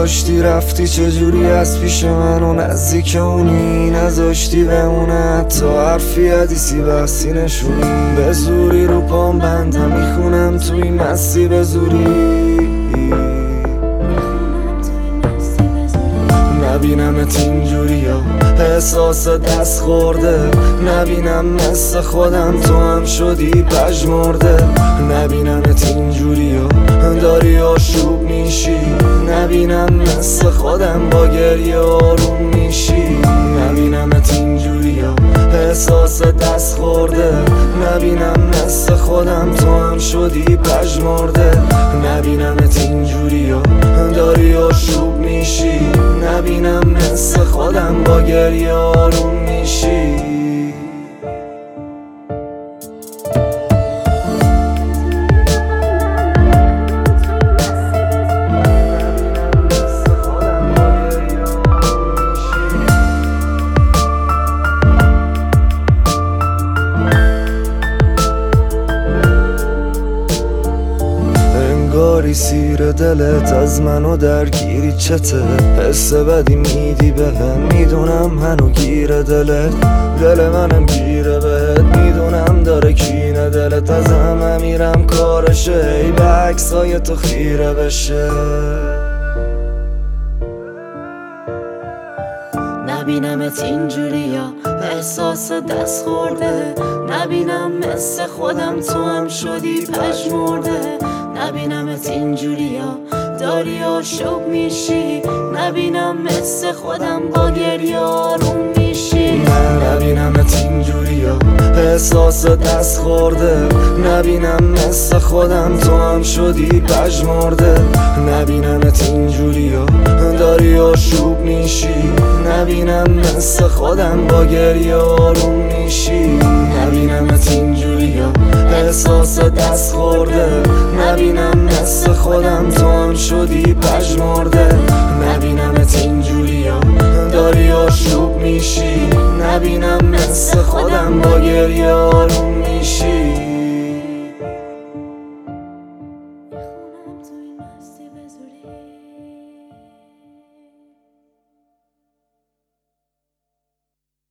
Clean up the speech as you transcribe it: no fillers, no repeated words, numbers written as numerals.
کشتی رفتی چجوری از پیش من و نزدیک اونی نذاشتی بمونه حتی حرفی حدیثی بحثی نشونی به زوری رو پام بندم میخونم توی مستی به زوری نبینمت اینجوری ها احساس دست خورده نبینم مثل خودم تو هم شدی پژمرده نبینمت اینجوری ها داری آشوب میشی نبینم مثل خودم با گریه آروم میشی نبینمت اینجوری ها احساس دست خورده نبینم مثل خودم تو هم شدی پژمرده نبینمت اینجوری ها داری آشوب میشی نبینم مثل خودم با گریه آروم میشی سیر دلت از منو درگیری چته حس بدی میدی بهم میدونم هنو گیره دلت دل منم گیره بهت میدونم داره کینه دلت از همه میرم کارشه ای به عکسای تو خیره بشه نبینمت اینجوری ها احساس دست خورده نبینم مثل خودم تو هم شدی پژمرده نبینمت اینجوری ها داری آشوب میشی نبینم مثل خودم با گریه آروم میشی نبینمت اینجوری ها احساس دست خورده نبینم مثل خودم تو هم شدی پژمرده نبینمت اینجوری ها داری آشوب میشی نبینم مثل خودم با گریه آروم میشی نبینمت اینجوری ها احساس دست خورده نبینم مثل خودم تو هم شدی پژمرده